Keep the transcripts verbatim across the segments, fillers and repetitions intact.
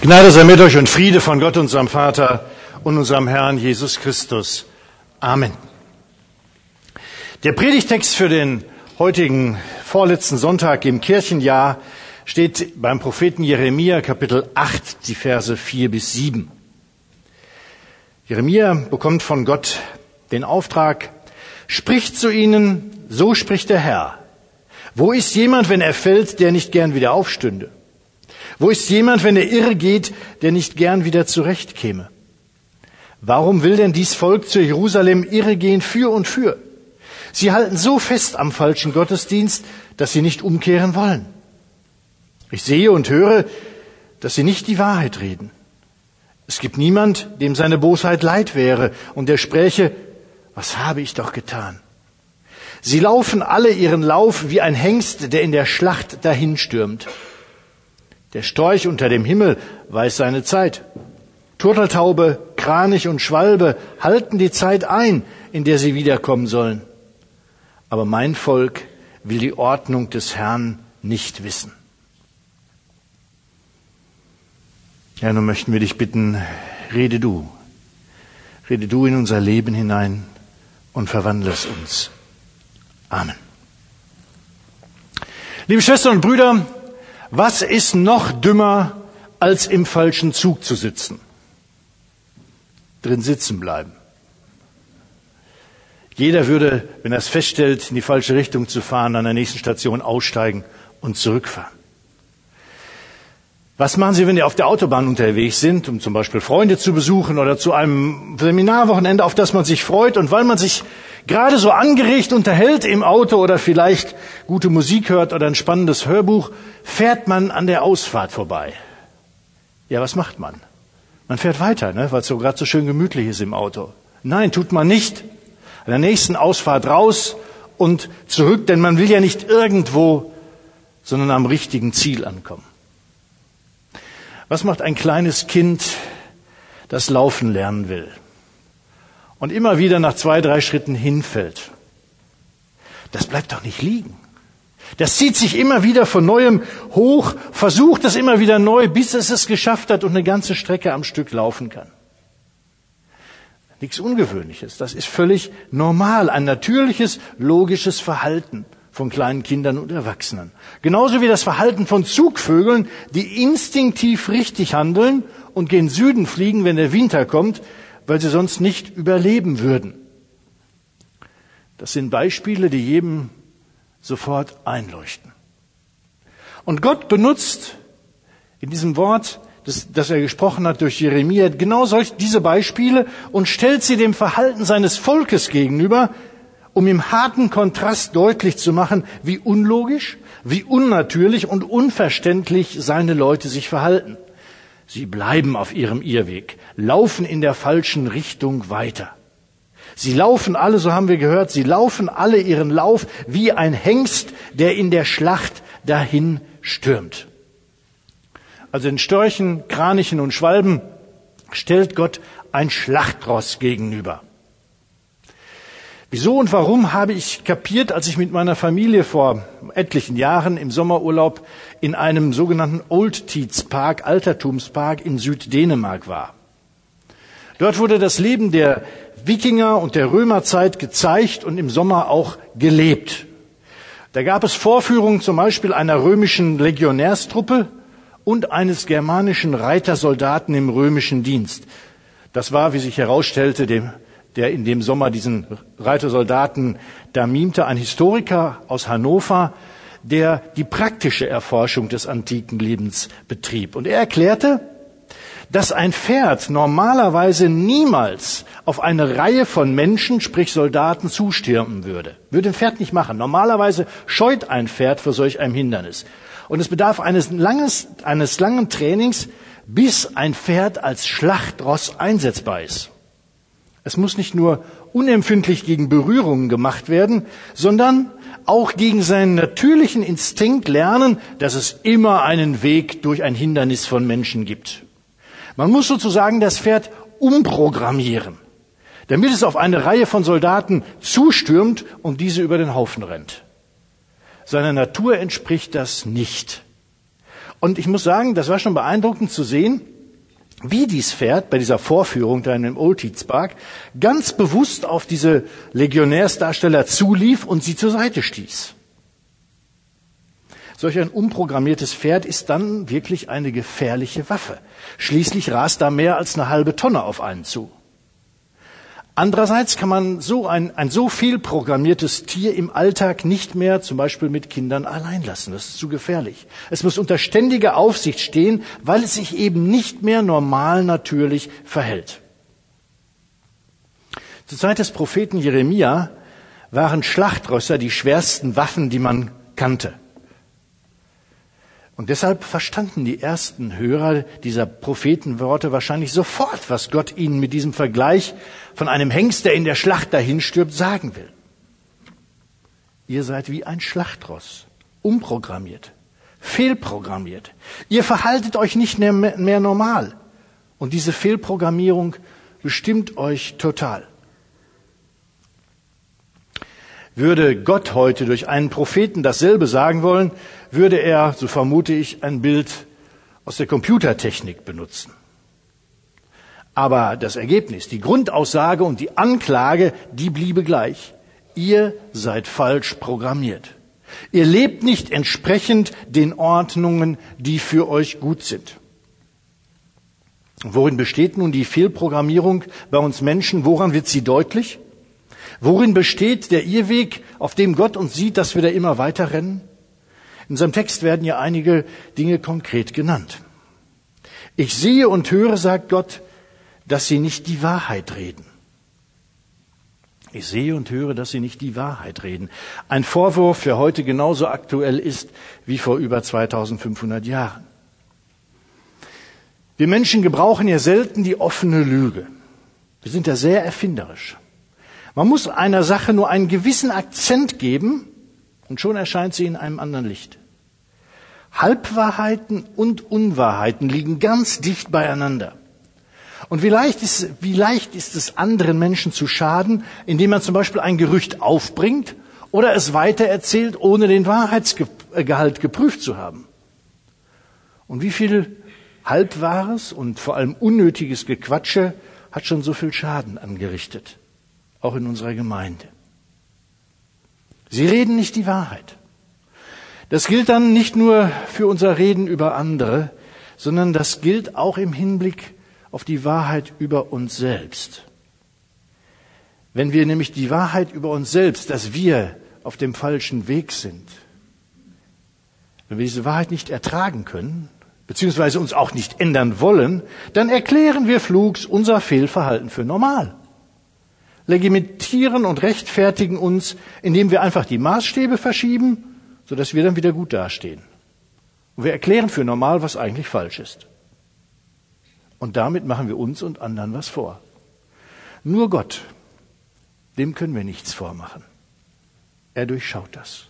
Gnade sei mit euch und Friede von Gott, unserem Vater und unserem Herrn Jesus Christus. Amen. Der Predigtext für den heutigen vorletzten Sonntag im Kirchenjahr steht beim Propheten Jeremia, Kapitel acht, die Verse vier bis sieben. Jeremia bekommt von Gott den Auftrag, spricht zu ihnen, so spricht der Herr. Wo ist jemand, wenn er fällt, der nicht gern wieder aufstünde? Wo ist jemand, wenn er irre geht, der nicht gern wieder zurechtkäme? Warum will denn dies Volk zu Jerusalem irre gehen für und für? Sie halten so fest am falschen Gottesdienst, dass sie nicht umkehren wollen. Ich sehe und höre, dass sie nicht die Wahrheit reden. Es gibt niemand, dem seine Bosheit leid wäre und der spräche, was habe ich doch getan? Sie laufen alle ihren Lauf wie ein Hengst, der in der Schlacht dahinstürmt. Der Storch unter dem Himmel weiß seine Zeit. Turteltaube, Kranich und Schwalbe halten die Zeit ein, in der sie wiederkommen sollen. Aber mein Volk will die Ordnung des Herrn nicht wissen. Ja, nun möchten wir dich bitten, rede du. Rede du in unser Leben hinein und verwandle es uns. Amen. Liebe Schwestern und Brüder, was ist noch dümmer, als im falschen Zug zu sitzen? Drin sitzen bleiben. Jeder würde, wenn er es feststellt, in die falsche Richtung zu fahren, an der nächsten Station aussteigen und zurückfahren. Was machen Sie, wenn Sie auf der Autobahn unterwegs sind, um zum Beispiel Freunde zu besuchen oder zu einem Seminarwochenende, auf das man sich freut, und weil man sich gerade so angeregt unterhält im Auto oder vielleicht gute Musik hört oder ein spannendes Hörbuch, fährt man an der Ausfahrt vorbei. Ja, was macht man? Man fährt weiter, ne, weil es so gerade so schön gemütlich ist im Auto. Nein, tut man nicht. An der nächsten Ausfahrt raus und zurück, denn man will ja nicht irgendwo, sondern am richtigen Ziel ankommen. Was macht ein kleines Kind, das laufen lernen will und immer wieder nach zwei, drei Schritten hinfällt? Das bleibt doch nicht liegen. Das zieht sich immer wieder von Neuem hoch, versucht es immer wieder neu, bis es es geschafft hat und eine ganze Strecke am Stück laufen kann. Nichts Ungewöhnliches, das ist völlig normal, ein natürliches, logisches Verhalten von kleinen Kindern und Erwachsenen. Genauso wie das Verhalten von Zugvögeln, die instinktiv richtig handeln und gen Süden fliegen, wenn der Winter kommt, weil sie sonst nicht überleben würden. Das sind Beispiele, die jedem sofort einleuchten. Und Gott benutzt in diesem Wort, das, das er gesprochen hat durch Jeremia, genau solch diese Beispiele und stellt sie dem Verhalten seines Volkes gegenüber, um im harten Kontrast deutlich zu machen, wie unlogisch, wie unnatürlich und unverständlich seine Leute sich verhalten. Sie bleiben auf ihrem Irrweg, laufen in der falschen Richtung weiter. Sie laufen alle, so haben wir gehört, sie laufen alle ihren Lauf wie ein Hengst, der in der Schlacht dahin stürmt. Also den Störchen, Kranichen und Schwalben stellt Gott ein Schlachtross gegenüber. Wieso und warum habe ich kapiert, als ich mit meiner Familie vor etlichen Jahren im Sommerurlaub in einem sogenannten Old Tietz Park, Altertumspark in Süddänemark war. Dort wurde das Leben der Wikinger und der Römerzeit gezeigt und im Sommer auch gelebt. Da gab es Vorführungen zum Beispiel einer römischen Legionärstruppe und eines germanischen Reitersoldaten im römischen Dienst. Das war, wie sich herausstellte, dem der in dem Sommer diesen Reitersoldaten da mimte, ein Historiker aus Hannover, der die praktische Erforschung des antiken Lebens betrieb. Und er erklärte, dass ein Pferd normalerweise niemals auf eine Reihe von Menschen, sprich Soldaten, zustürmen würde. Würde ein Pferd nicht machen. Normalerweise scheut ein Pferd vor solch einem Hindernis. Und es bedarf eines, langes, eines langen Trainings, bis ein Pferd als Schlachtross einsetzbar ist. Es muss nicht nur unempfindlich gegen Berührungen gemacht werden, sondern auch gegen seinen natürlichen Instinkt lernen, dass es immer einen Weg durch ein Hindernis von Menschen gibt. Man muss sozusagen das Pferd umprogrammieren, damit es auf eine Reihe von Soldaten zustürmt und diese über den Haufen rennt. Seiner Natur entspricht das nicht. Und ich muss sagen, das war schon beeindruckend zu sehen, wie dies Pferd bei dieser Vorführung da in dem Old Teats Park ganz bewusst auf diese Legionärsdarsteller zulief und sie zur Seite stieß. Solch ein umprogrammiertes Pferd ist dann wirklich eine gefährliche Waffe. Schließlich rast da mehr als eine halbe Tonne auf einen zu. Andererseits kann man so ein, ein so viel programmiertes Tier im Alltag nicht mehr zum Beispiel mit Kindern allein lassen. Das ist zu gefährlich. Es muss unter ständiger Aufsicht stehen, weil es sich eben nicht mehr normal natürlich verhält. Zur Zeit des Propheten Jeremia waren Schlachtrösser die schwersten Waffen, die man kannte. Und deshalb verstanden die ersten Hörer dieser Prophetenworte wahrscheinlich sofort, was Gott ihnen mit diesem Vergleich von einem Hengst, der in der Schlacht dahinstirbt, sagen will. Ihr seid wie ein Schlachtross, umprogrammiert, fehlprogrammiert. Ihr verhaltet euch nicht mehr, mehr normal. Und diese Fehlprogrammierung bestimmt euch total. Würde Gott heute durch einen Propheten dasselbe sagen wollen, würde er, so vermute ich, ein Bild aus der Computertechnik benutzen. Aber das Ergebnis, die Grundaussage und die Anklage, die bliebe gleich. Ihr seid falsch programmiert. Ihr lebt nicht entsprechend den Ordnungen, die für euch gut sind. Worin besteht nun die Fehlprogrammierung bei uns Menschen? Woran wird sie deutlich? Worin besteht der Irrweg, auf dem Gott uns sieht, dass wir da immer weiter rennen? In unserem Text werden ja einige Dinge konkret genannt. Ich sehe und höre, sagt Gott, dass sie nicht die Wahrheit reden. Ich sehe und höre, dass sie nicht die Wahrheit reden. Ein Vorwurf, der heute genauso aktuell ist wie vor über zweitausendfünfhundert Jahren. Wir Menschen gebrauchen ja selten die offene Lüge. Wir sind ja sehr erfinderisch. Man muss einer Sache nur einen gewissen Akzent geben und schon erscheint sie in einem anderen Licht. Halbwahrheiten und Unwahrheiten liegen ganz dicht beieinander. Und wie leicht ist, wie leicht ist es, anderen Menschen zu schaden, indem man zum Beispiel ein Gerücht aufbringt oder es weitererzählt, ohne den Wahrheitsgehalt geprüft zu haben. Und wie viel halbwahres und vor allem unnötiges Gequatsche hat schon so viel Schaden angerichtet, auch in unserer Gemeinde. Sie reden nicht die Wahrheit. Das gilt dann nicht nur für unser Reden über andere, sondern das gilt auch im Hinblick auf die Wahrheit über uns selbst. Wenn wir nämlich die Wahrheit über uns selbst, dass wir auf dem falschen Weg sind, wenn wir diese Wahrheit nicht ertragen können, beziehungsweise uns auch nicht ändern wollen, dann erklären wir flugs unser Fehlverhalten für normal. Legitimieren und rechtfertigen uns, indem wir einfach die Maßstäbe verschieben, sodass wir dann wieder gut dastehen. Und wir erklären für normal, was eigentlich falsch ist. Und damit machen wir uns und anderen was vor. Nur Gott, dem können wir nichts vormachen. Er durchschaut das.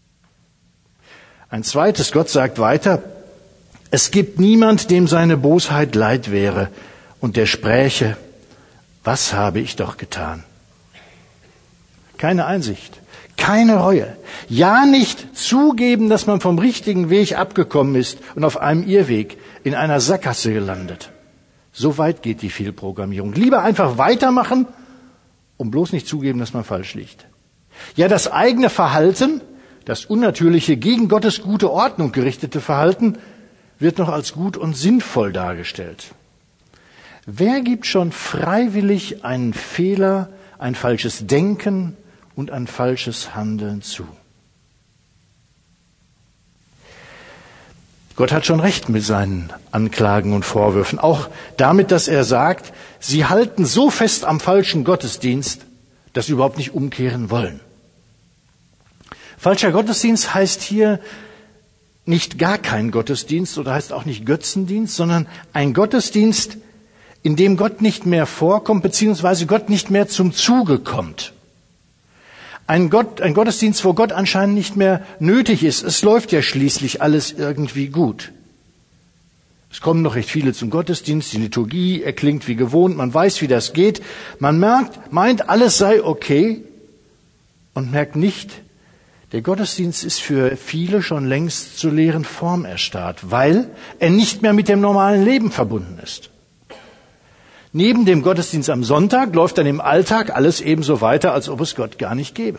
Ein zweites, Gott sagt weiter, es gibt niemand, dem seine Bosheit leid wäre und der spräche, was habe ich doch getan? Keine Einsicht, keine Reue. Ja, nicht zugeben, dass man vom richtigen Weg abgekommen ist und auf einem Irrweg in einer Sackgasse gelandet. So weit geht die Fehlprogrammierung. Lieber einfach weitermachen und bloß nicht zugeben, dass man falsch liegt. Ja, das eigene Verhalten, das unnatürliche, gegen Gottes gute Ordnung gerichtete Verhalten, wird noch als gut und sinnvoll dargestellt. Wer gibt schon freiwillig einen Fehler, ein falsches Denken und ein falsches Handeln zu? Gott hat schon recht mit seinen Anklagen und Vorwürfen, auch damit, dass er sagt, sie halten so fest am falschen Gottesdienst, dass sie überhaupt nicht umkehren wollen. Falscher Gottesdienst heißt hier nicht gar kein Gottesdienst oder heißt auch nicht Götzendienst, sondern ein Gottesdienst, in dem Gott nicht mehr vorkommt, beziehungsweise Gott nicht mehr zum Zuge kommt. Ein, Gott, ein Gottesdienst, wo Gott anscheinend nicht mehr nötig ist. Es läuft ja schließlich alles irgendwie gut. Es kommen noch recht viele zum Gottesdienst, die Liturgie erklingt wie gewohnt, man weiß, wie das geht. Man merkt, meint, alles sei okay und merkt nicht, der Gottesdienst ist für viele schon längst zur leeren Form erstarrt, weil er nicht mehr mit dem normalen Leben verbunden ist. Neben dem Gottesdienst am Sonntag läuft dann im Alltag alles ebenso weiter, als ob es Gott gar nicht gäbe.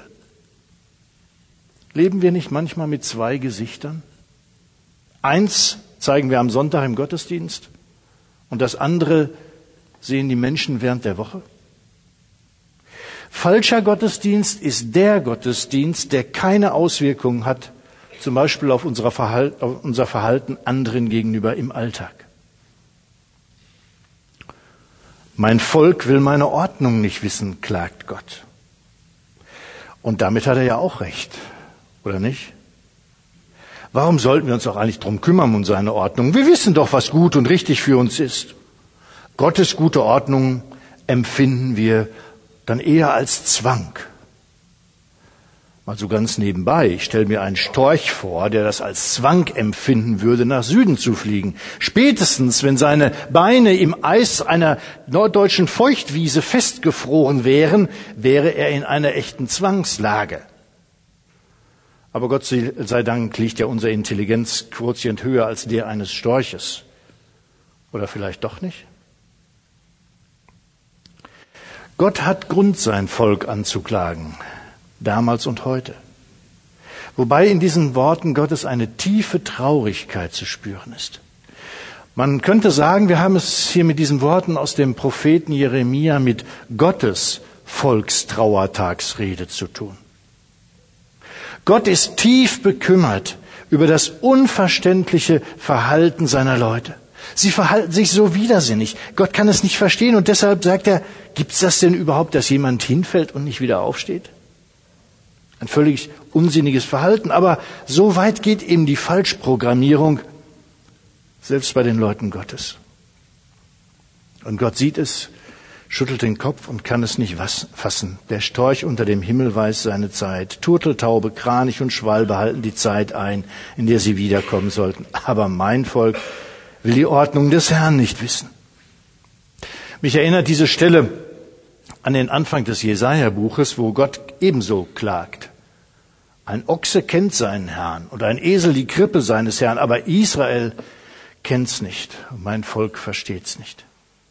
Leben wir nicht manchmal mit zwei Gesichtern? Eins zeigen wir am Sonntag im Gottesdienst und das andere sehen die Menschen während der Woche. Falscher Gottesdienst ist der Gottesdienst, der keine Auswirkungen hat, zum Beispiel auf unser Verhalten, auf unser Verhalten anderen gegenüber im Alltag. Mein Volk will meine Ordnung nicht wissen, klagt Gott. Und damit hat er ja auch recht, oder nicht? Warum sollten wir uns auch eigentlich drum kümmern um seine Ordnung? Wir wissen doch, was gut und richtig für uns ist. Gottes gute Ordnung empfinden wir dann eher als Zwang. Mal so ganz nebenbei, ich stelle mir einen Storch vor, der das als Zwang empfinden würde, nach Süden zu fliegen. Spätestens, wenn seine Beine im Eis einer norddeutschen Feuchtwiese festgefroren wären, wäre er in einer echten Zwangslage. Aber Gott sei Dank liegt ja unser Intelligenzquotient höher als der eines Storches. Oder vielleicht doch nicht? Gott hat Grund, sein Volk anzuklagen, damals und heute. Wobei in diesen Worten Gottes eine tiefe Traurigkeit zu spüren ist. Man könnte sagen, wir haben es hier mit diesen Worten aus dem Propheten Jeremia mit Gottes Volkstrauertagsrede zu tun. Gott ist tief bekümmert über das unverständliche Verhalten seiner Leute. Sie verhalten sich so widersinnig. Gott kann es nicht verstehen und deshalb sagt er, gibt es das denn überhaupt, dass jemand hinfällt und nicht wieder aufsteht? Ein völlig unsinniges Verhalten, aber so weit geht eben die Falschprogrammierung, selbst bei den Leuten Gottes. Und Gott sieht es, schüttelt den Kopf und kann es nicht fassen. Der Storch unter dem Himmel weiß seine Zeit. Turteltaube, Kranich und Schwalbe halten die Zeit ein, in der sie wiederkommen sollten. Aber mein Volk will die Ordnung des Herrn nicht wissen. Mich erinnert diese Stelle an den Anfang des Jesaja-Buches, wo Gott ebenso klagt. Ein Ochse kennt seinen Herrn und ein Esel die Krippe seines Herrn, aber Israel kennt's nicht und mein Volk versteht's nicht.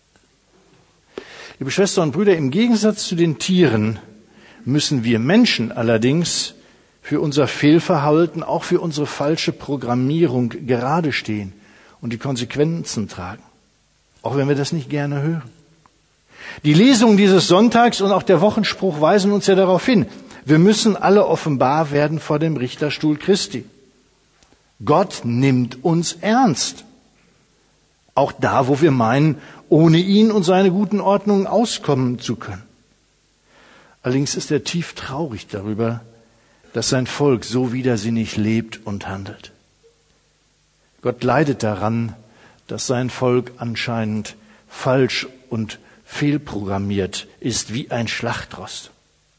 Liebe Schwestern und Brüder, im Gegensatz zu den Tieren müssen wir Menschen allerdings für unser Fehlverhalten, auch für unsere falsche Programmierung gerade stehen und die Konsequenzen tragen, auch wenn wir das nicht gerne hören. Die Lesungen dieses Sonntags und auch der Wochenspruch weisen uns ja darauf hin. Wir müssen alle offenbar werden vor dem Richterstuhl Christi. Gott nimmt uns ernst. Auch da, wo wir meinen, ohne ihn und seine guten Ordnungen auskommen zu können. Allerdings ist er tief traurig darüber, dass sein Volk so widersinnig lebt und handelt. Gott leidet daran, dass sein Volk anscheinend falsch und fehlprogrammiert ist wie ein Schlachtrost.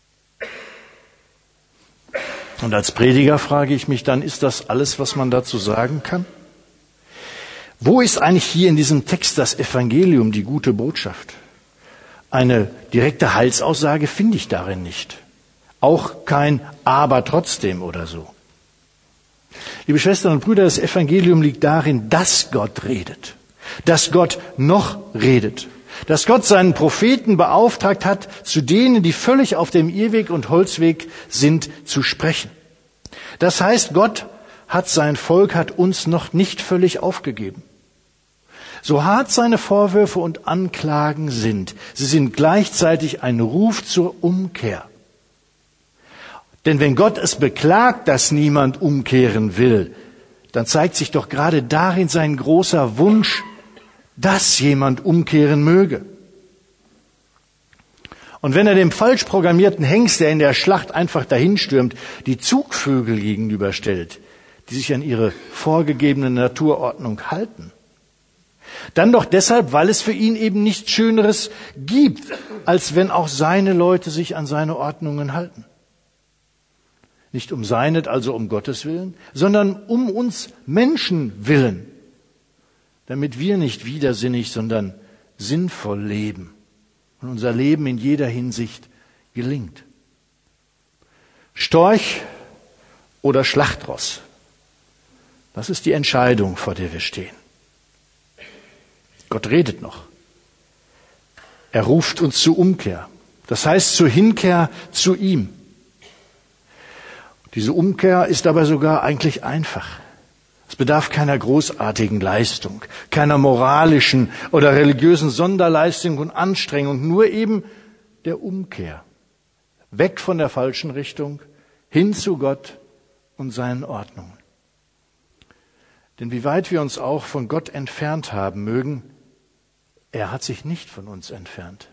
Und als Prediger frage ich mich dann, ist das alles, was man dazu sagen kann? Wo ist eigentlich hier in diesem Text das Evangelium, die gute Botschaft? Eine direkte Heilsaussage finde ich darin nicht. Auch kein Aber trotzdem oder so. Liebe Schwestern und Brüder, das Evangelium liegt darin, dass Gott redet. Dass Gott noch redet. Dass Gott seinen Propheten beauftragt hat, zu denen, die völlig auf dem Irrweg und Holzweg sind, zu sprechen. Das heißt, Gott hat sein Volk, hat uns noch nicht völlig aufgegeben. So hart seine Vorwürfe und Anklagen sind, sie sind gleichzeitig ein Ruf zur Umkehr. Denn wenn Gott es beklagt, dass niemand umkehren will, dann zeigt sich doch gerade darin sein großer Wunsch, dass jemand umkehren möge. Und wenn er dem falsch programmierten Hengst, der in der Schlacht einfach dahinstürmt, die Zugvögel gegenüberstellt, die sich an ihre vorgegebene Naturordnung halten, dann doch deshalb, weil es für ihn eben nichts Schöneres gibt, als wenn auch seine Leute sich an seine Ordnungen halten. Nicht um seinet, also um Gottes Willen, sondern um uns Menschen willen, damit wir nicht widersinnig, sondern sinnvoll leben und unser Leben in jeder Hinsicht gelingt. Storch oder Schlachtross, das ist die Entscheidung, vor der wir stehen. Gott redet noch. Er ruft uns zur Umkehr. Das heißt zur Hinkehr zu ihm. Diese Umkehr ist aber sogar eigentlich einfach. Es bedarf keiner großartigen Leistung, keiner moralischen oder religiösen Sonderleistung und Anstrengung, nur eben der Umkehr. Weg von der falschen Richtung, hin zu Gott und seinen Ordnungen. Denn wie weit wir uns auch von Gott entfernt haben mögen, er hat sich nicht von uns entfernt.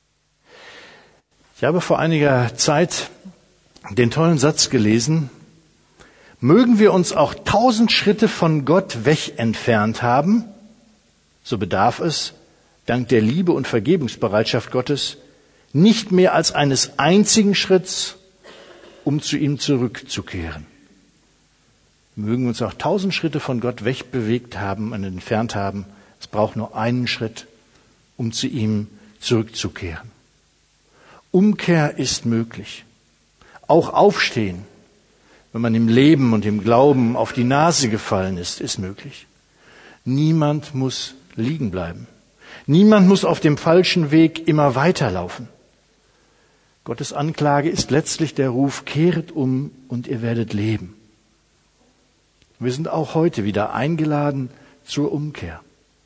Ich habe vor einiger Zeit den tollen Satz gelesen: Mögen wir uns auch tausend Schritte von Gott weg entfernt haben, so bedarf es, dank der Liebe und Vergebungsbereitschaft Gottes, nicht mehr als eines einzigen Schritts, um zu ihm zurückzukehren. Mögen wir uns auch tausend Schritte von Gott wegbewegt haben und entfernt haben, es braucht nur einen Schritt, um zu ihm zurückzukehren. Umkehr ist möglich. Auch Aufstehen, wenn man im Leben und im Glauben auf die Nase gefallen ist, ist möglich. Niemand muss liegen bleiben. Niemand muss auf dem falschen Weg immer weiterlaufen. Gottes Anklage ist letztlich der Ruf: Kehret um und ihr werdet leben. Wir sind auch heute wieder eingeladen zur Umkehr.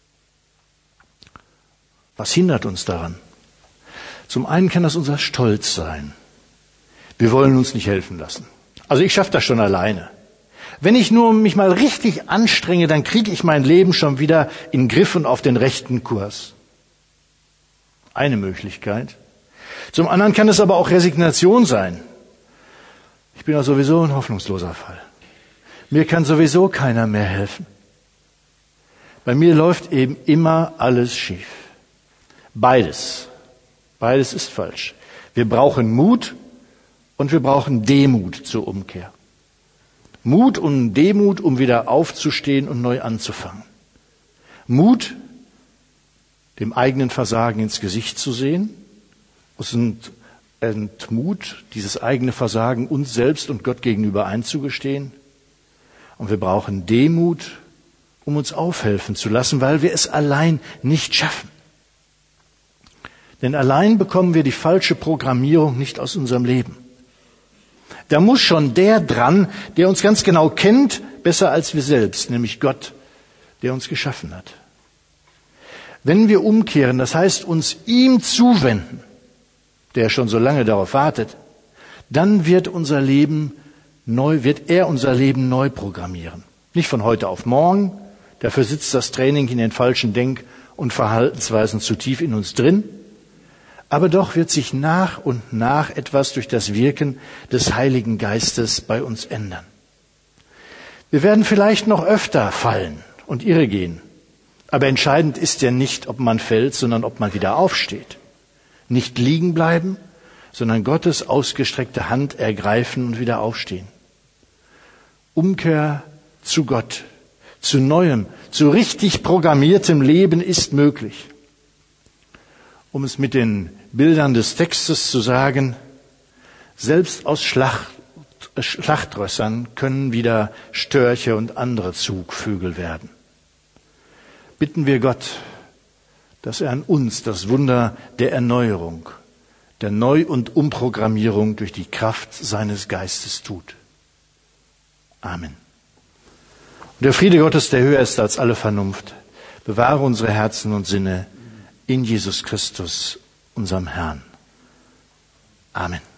Was hindert uns daran? Zum einen kann das unser Stolz sein. Wir wollen uns nicht helfen lassen. Also ich schaffe das schon alleine. Wenn ich nur mich mal richtig anstrenge, dann kriege ich mein Leben schon wieder in den Griff und auf den rechten Kurs. Eine Möglichkeit. Zum anderen kann es aber auch Resignation sein. Ich bin ja sowieso ein hoffnungsloser Fall. Mir kann sowieso keiner mehr helfen. Bei mir läuft eben immer alles schief. Beides. Beides ist falsch. Wir brauchen Mut und wir brauchen Demut zur Umkehr. Mut und Demut, um wieder aufzustehen und neu anzufangen. Mut, dem eigenen Versagen ins Gesicht zu sehen, und Mut, dieses eigene Versagen uns selbst und Gott gegenüber einzugestehen. Und wir brauchen Demut, um uns aufhelfen zu lassen, weil wir es allein nicht schaffen. Denn allein bekommen wir die falsche Programmierung nicht aus unserem Leben. Da muss schon der dran, der uns ganz genau kennt, besser als wir selbst, nämlich Gott, der uns geschaffen hat. Wenn wir umkehren, das heißt uns ihm zuwenden, der schon so lange darauf wartet, dann wird unser Leben neu, wird er unser Leben neu programmieren. Nicht von heute auf morgen, dafür sitzt das Training in den falschen Denk- und Verhaltensweisen zu tief in uns drin. Aber doch wird sich nach und nach etwas durch das Wirken des Heiligen Geistes bei uns ändern. Wir werden vielleicht noch öfter fallen und irregehen. Aber entscheidend ist ja nicht, ob man fällt, sondern ob man wieder aufsteht. Nicht liegen bleiben, sondern Gottes ausgestreckte Hand ergreifen und wieder aufstehen. Umkehr zu Gott, zu neuem, zu richtig programmiertem Leben ist möglich. Um es mit den Bildern des Textes zu sagen: Selbst aus Schlacht, Schlachtrössern können wieder Störche und andere Zugvögel werden. Bitten wir Gott, dass er an uns das Wunder der Erneuerung, der Neu- und Umprogrammierung durch die Kraft seines Geistes tut. Amen. Und der Friede Gottes, der höher ist als alle Vernunft, bewahre unsere Herzen und Sinne in Jesus Christus, unserem Herrn. Amen.